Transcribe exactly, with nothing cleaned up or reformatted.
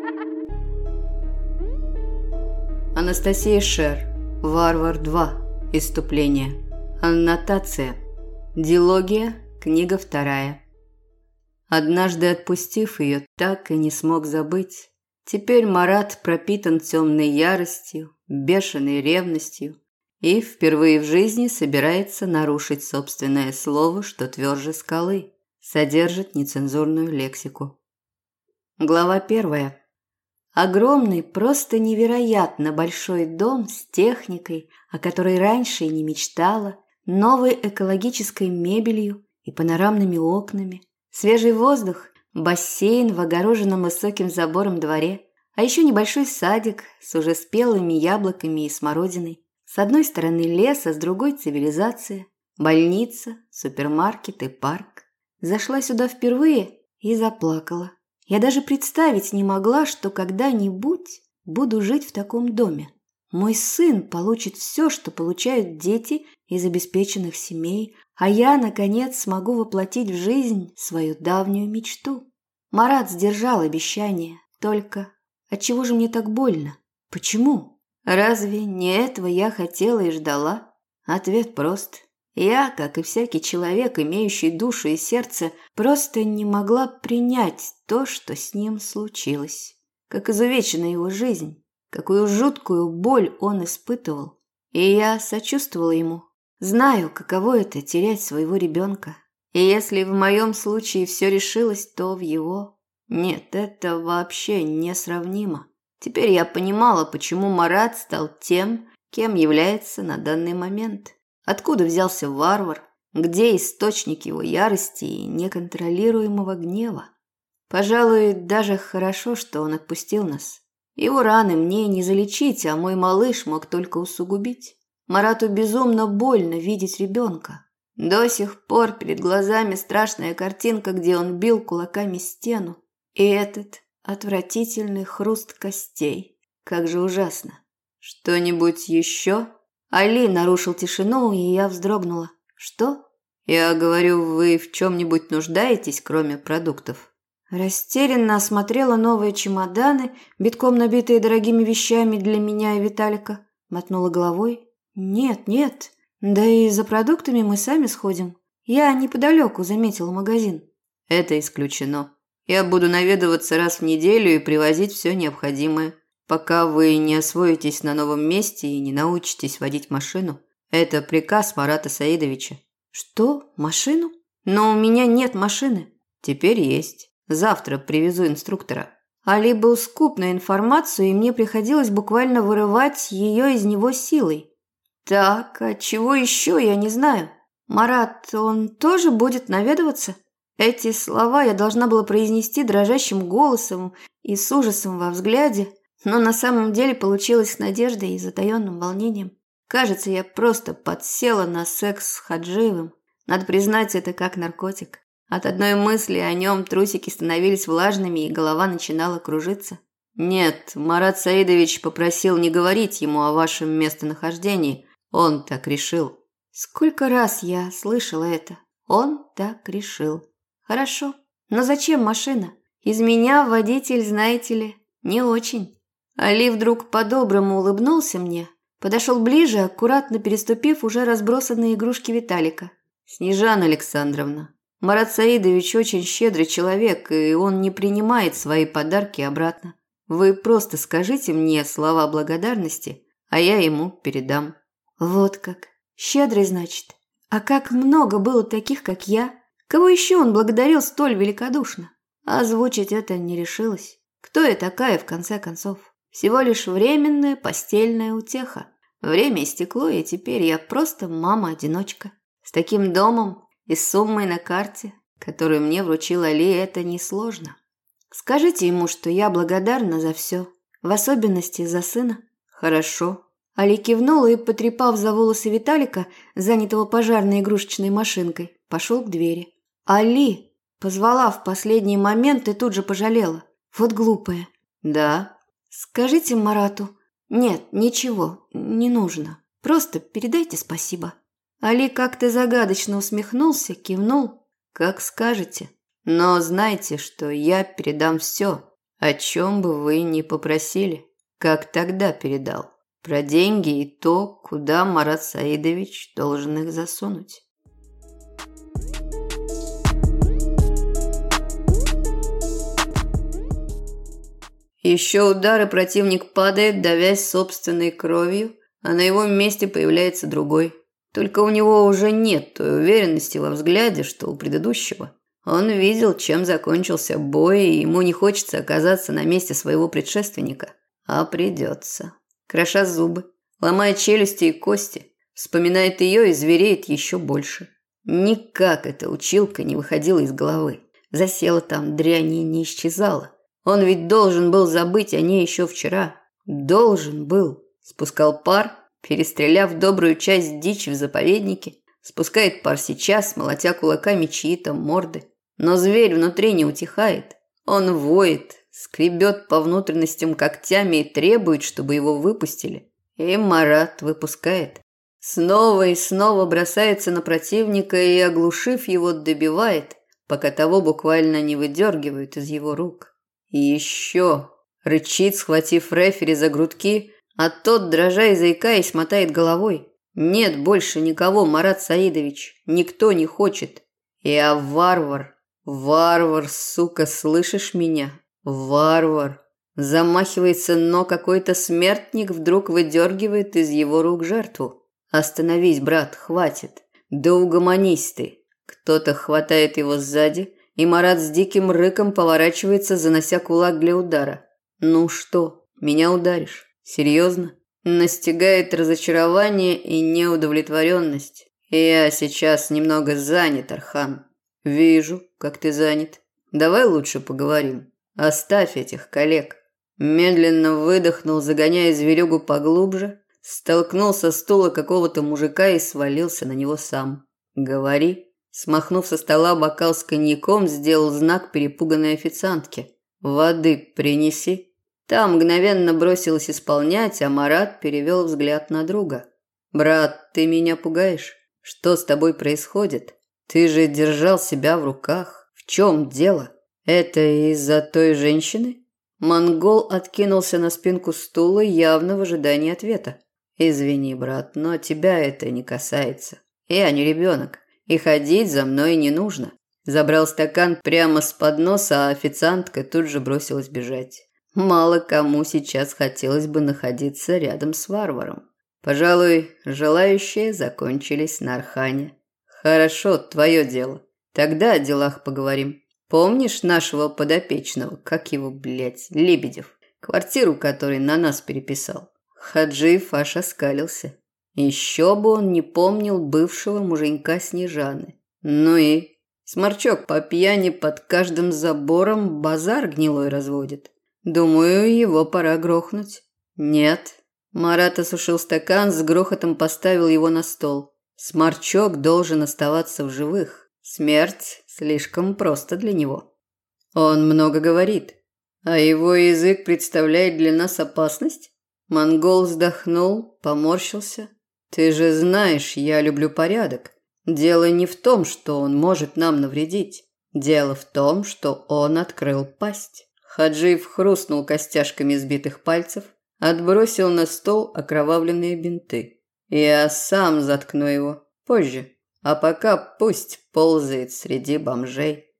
Анастасия Шер. Варвар два. Исступление. Аннотация. Дилогия. Книга вторая. Однажды отпустив ее, так и не смог забыть. Теперь Марат пропитан темной яростью, бешеной ревностью и впервые в жизни собирается нарушить собственное слово, что тверже скалы, содержит нецензурную лексику. Глава первая. Огромный, просто невероятно большой дом с техникой, о которой раньше и не мечтала, новой экологической мебелью и панорамными окнами, свежий воздух, бассейн в огороженном высоким забором дворе, а еще небольшой садик с уже спелыми яблоками и смородиной. С одной стороны лес, а с другой цивилизация, больница, супермаркет и парк. Зашла сюда впервые и заплакала. Я даже представить не могла, что когда-нибудь буду жить в таком доме. Мой сын получит все, что получают дети из обеспеченных семей, а я, наконец, смогу воплотить в жизнь свою давнюю мечту. Марат сдержал обещание, только отчего же мне так больно? Почему? Разве не этого я хотела и ждала? Ответ прост. Я, как и всякий человек, имеющий душу и сердце, просто не могла принять то, что с ним случилось. Как изувечена его жизнь, какую жуткую боль он испытывал. И я сочувствовала ему. Знаю, каково это – терять своего ребенка. И если в моем случае все решилось, то в его. Нет, это вообще несравнимо. Теперь я понимала, почему Марат стал тем, кем является на данный момент. Откуда взялся варвар? Где источник его ярости и неконтролируемого гнева? Пожалуй, даже хорошо, что он отпустил нас. Его раны мне не залечить, а мой малыш мог только усугубить. Марату безумно больно видеть ребенка. До сих пор перед глазами страшная картинка, где он бил кулаками стену. И этот отвратительный хруст костей. Как же ужасно. Что-нибудь еще? Али нарушил тишину, и я вздрогнула. Что? Я говорю, вы в чем-нибудь нуждаетесь, кроме продуктов? Растерянно осмотрела новые чемоданы, битком набитые дорогими вещами для меня и Виталика. Мотнула головой. Нет, нет. Да и за продуктами мы сами сходим. Я неподалеку заметила магазин. Это исключено. Я буду наведываться раз в неделю и привозить все необходимое. Пока вы не освоитесь на новом месте и не научитесь водить машину. Это приказ Марата Саидовича. Что? Машину? Но у меня нет машины. Теперь есть. Завтра привезу инструктора. Али был скуп на информацию, и мне приходилось буквально вырывать ее из него силой. Так, а чего еще, я не знаю. Марат, он тоже будет наведываться? Эти слова я должна была произнести дрожащим голосом и с ужасом во взгляде. Но на самом деле получилось с надеждой и затаенным волнением. Кажется, я просто подсела на секс с Хаджиевым. Надо признать, это как наркотик. От одной мысли о нем трусики становились влажными, и голова начинала кружиться. Нет, Марат Саидович попросил не говорить ему о вашем местонахождении. Он так решил. Сколько раз я слышала это. Он так решил. Хорошо. Но зачем машина? Из меня водитель, знаете ли, не очень. Али вдруг по-доброму улыбнулся мне, подошел ближе, аккуратно переступив уже разбросанные игрушки Виталика. «Снежана Александровна, Марат Саидович очень щедрый человек, и он не принимает свои подарки обратно. Вы просто скажите мне слова благодарности, а я ему передам». Вот как. Щедрый, значит. А как много было таких, как я? Кого еще он благодарил столь великодушно? Озвучить это не решилась. Кто я такая, в конце концов? Всего лишь временная постельная утеха. Время истекло, и теперь я просто мама-одиночка. С таким домом и суммой на карте, которую мне вручил Али, это несложно. Скажите ему, что я благодарна за все, в особенности за сына. Хорошо. Али кивнул и, потрепав за волосы Виталика, занятого пожарной игрушечной машинкой, пошел к двери. «Али!» – позвала в последний момент и тут же пожалела. Вот глупая. «Да». «Скажите Марату...» «Нет, ничего, не нужно. Просто передайте спасибо». Али как-то загадочно усмехнулся, кивнул. «Как скажете. Но знайте, что я передам все. о чем бы вы ни попросили, как тогда передал. Про деньги и то, куда Марат Саидович должен их засунуть. Еще удар, и противник падает, давясь собственной кровью, а на его месте появляется другой. Только у него уже нет той уверенности во взгляде, что у предыдущего. Он видел, чем закончился бой, и ему не хочется оказаться на месте своего предшественника. А придется. Кроша зубы, ломая челюсти и кости, вспоминает ее и звереет еще больше. Никак эта училка не выходила из головы. Засела там, дрянь, и не исчезала. Он ведь должен был забыть о ней еще вчера. Должен был. Спускал пар, перестреляв добрую часть дичи в заповеднике. Спускает пар сейчас, молотя кулаками чьи-то морды. Но зверь внутри не утихает. Он воет, скребет по внутренностям когтями и требует, чтобы его выпустили. И Марат выпускает. Снова и снова бросается на противника и, оглушив его, добивает, пока того буквально не выдергивают из его рук. И еще рычит, схватив рефери за грудки, а тот, дрожа и заикаясь, мотает головой. Нет больше никого, Марат Саидович, никто не хочет. Я варвар, варвар, сука, слышишь меня? Варвар. Замахивается, но какой-то смертник вдруг выдергивает из его рук жертву. Остановись, брат, хватит. Да угомонись ты. Кто-то хватает его сзади, и Марат с диким рыком поворачивается, занося кулак для удара. Ну что, меня ударишь? Серьезно? Настигает разочарование и неудовлетворенность. Я сейчас немного занят, Архан. Вижу, как ты занят. Давай лучше поговорим. Оставь этих коллег. Медленно выдохнул, загоняя зверюгу поглубже, столкнул со стула какого-то мужика и свалился на него сам. Говори. Смахнув со стола бокал с коньяком, сделал знак перепуганной официантке. «Воды принеси». Та мгновенно бросилась исполнять, а Марат перевел взгляд на друга. «Брат, ты меня пугаешь? Что с тобой происходит? Ты же держал себя в руках. В чем дело? Это из-за той женщины?» Монгол откинулся на спинку стула, явно в ожидании ответа. «Извини, брат, но тебя это не касается. Я не ребенок. И ходить за мной не нужно». Забрал стакан прямо с подноса, а официантка тут же бросилась бежать. Мало кому сейчас хотелось бы находиться рядом с варваром. Пожалуй, желающие закончились на Архане. Хорошо, твое дело. Тогда о делах поговорим. Помнишь нашего подопечного, как его, блядь, Лебедев, квартиру который на нас переписал? Хаджиев аж оскалился. Еще бы он не помнил бывшего муженька Снежаны. Ну и сморчок по пьяни под каждым забором базар гнилой разводит. Думаю, его пора грохнуть. Нет. Марат осушил стакан, с грохотом поставил его на стол. Сморчок должен оставаться в живых. Смерть слишком просто для него. Он много говорит. А его язык представляет для нас опасность? Монгол вздохнул, поморщился. Ты же знаешь, я люблю порядок. Дело не в том, что он может нам навредить. Дело в том, что он открыл пасть. Хаджиев хрустнул костяшками сбитых пальцев, отбросил на стол окровавленные бинты. Я сам заткну его позже, а пока пусть ползает среди бомжей.